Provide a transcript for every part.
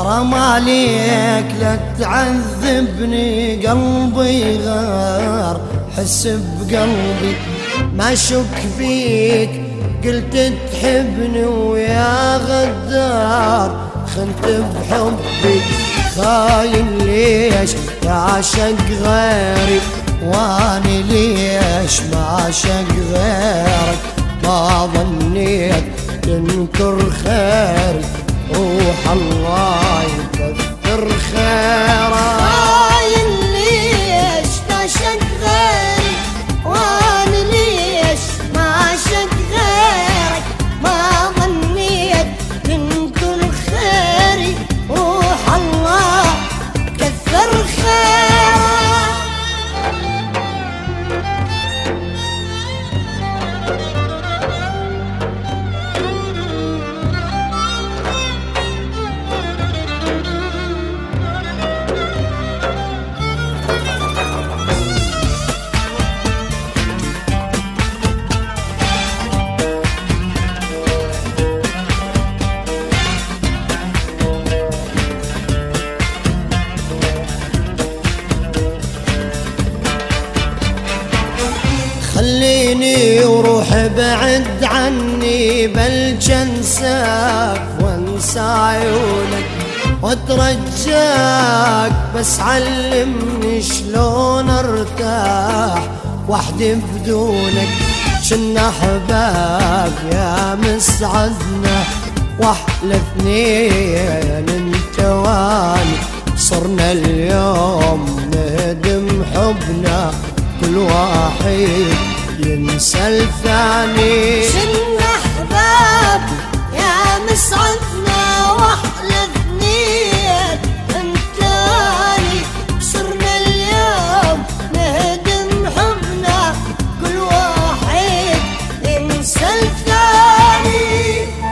حرام عليك لا تعذبني، قلبي غار حس بقلبي، ما شك فيك قلت تحبني ويا غدار خنت بحبي، خاين ليش تعشق غيري واني ليش ما عشق غيرك، ما ظنيت تنكر خيري روح الله يكثر خيرك. خاين ليش تعشق غيري واني ليش ما عشق غيرك، ما ظنيت تنكر خيري روح الله كثر خيرك. خليني وروح بعد عني، بل جنساك وانسى عيونك واترجاك، بس علمني شلون ارتاح وحدي بدونك، شنا احباب يا مسعدنا واحلى اثنين انت واني، صرنا اليوم نهدم حبنا كل واحد ينسى الثاني، شنا احباب يا مسعدنا واحلى اثنين انت واني، صرنا اليوم نهدم حبنا كل واحد ينسى الثاني.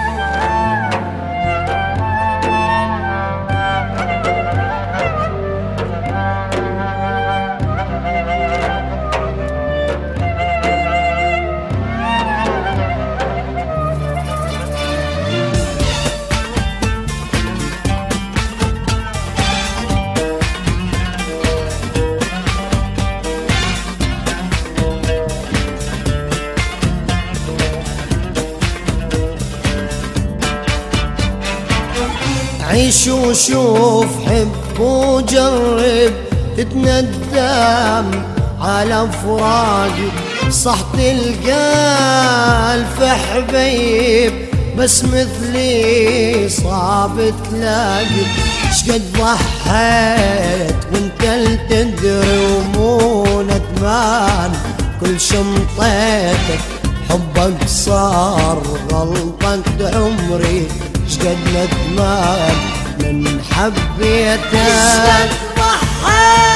عيش وشوف حب وجرب تتندم على فراقي، صح تلقى الف حبيب بس مثلي صعب تلاقي، شقد ضحيت وانت اللي تدري ومو ندمان، كل شمطيتك حبك صار غلطة عمري، شقد ندمان من حبيتك. ضحيت